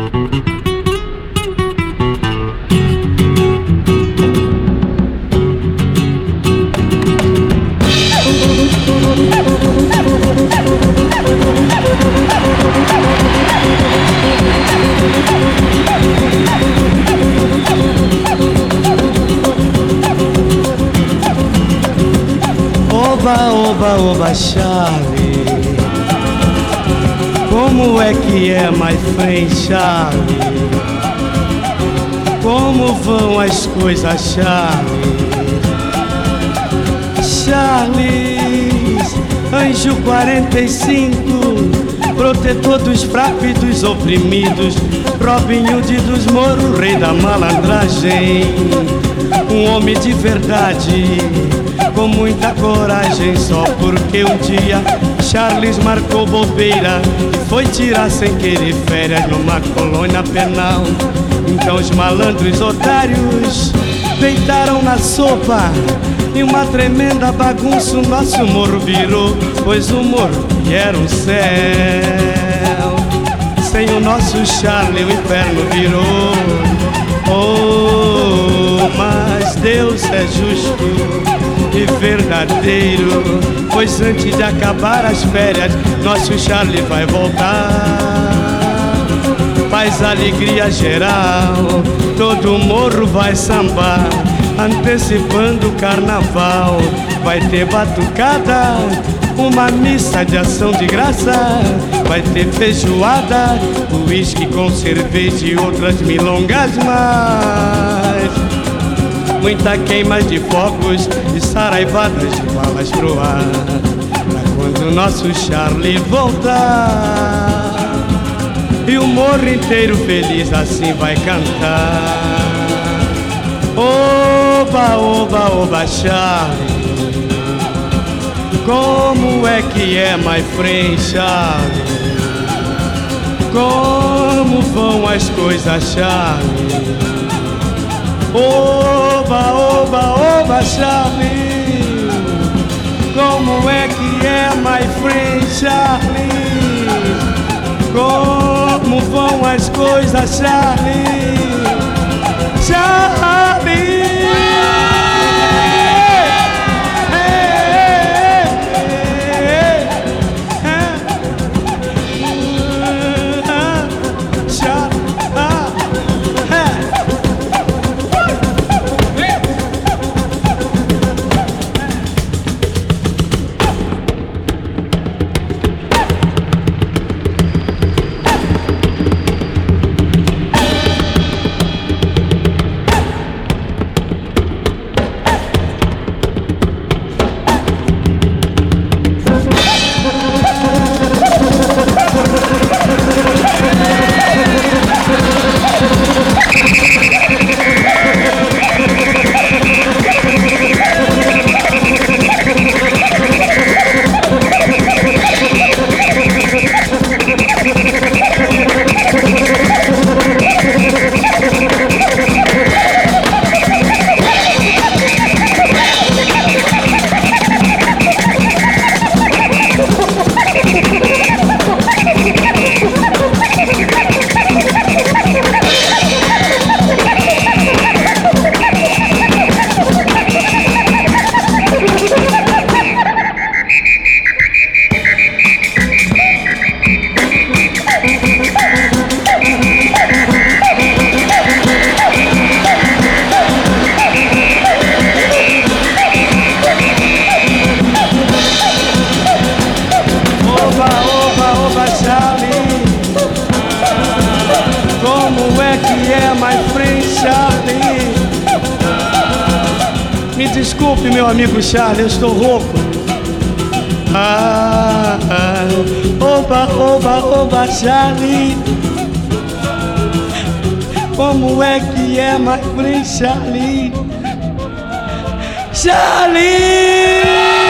Oba, oba, oba, Charlie, como é que é, my friend Charlie? Como vão as coisas, Charlie? Charles, anjo 45, protetor dos fracos e dos oprimidos, Robin Hood dos moros, rei da malandragem, um homem de verdade, com muita coragem, só porque um dia Charles marcou bobeira e foi tirar sem querer férias numa colônia penal. Então os malandros otários deitaram na sopa e uma tremenda bagunça o nosso morro virou, pois o morro era um céu. Sem o nosso Charlie o inferno virou. Oh, mas Deus é justo e verdadeiro, pois antes de acabar as férias nosso Charlie vai voltar. Faz alegria geral, todo morro vai sambar, antecipando o carnaval. Vai ter batucada, uma missa de ação de graça, vai ter feijoada, uísque com cerveja e outras milongas mais. Muita queima de fogos e saraivadas de balas pro ar, pra quando o nosso Charlie voltar, e o morro inteiro feliz assim vai cantar. Oba, oba, oba, Charlie, como é que é, my friend Charlie? Como vão as coisas, Charlie? Oba, oba, oba, Charlie, como é que é, my friend Charlie? Como vão as coisas, Charlie? Charlie, como é que é, my friend Charlie? Me desculpe, meu amigo Charlie, eu estou rouco. Oba, oba, oba, Charlie, como é que é, my friend Charlie? Charlie!